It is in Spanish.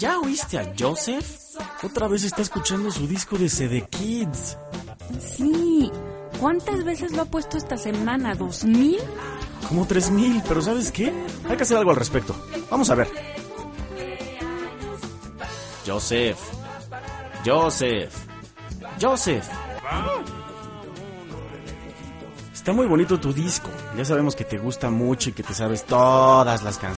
¿Ya oíste a Joseph? Otra vez está escuchando su disco de CD Kids. Sí. ¿Cuántas veces lo ha puesto esta semana? ¿2000? Como 3000, pero ¿sabes qué? Hay que hacer algo al respecto. Vamos a ver. Joseph. Está muy bonito tu disco. Ya sabemos que te gusta mucho y que te sabes todas las canciones.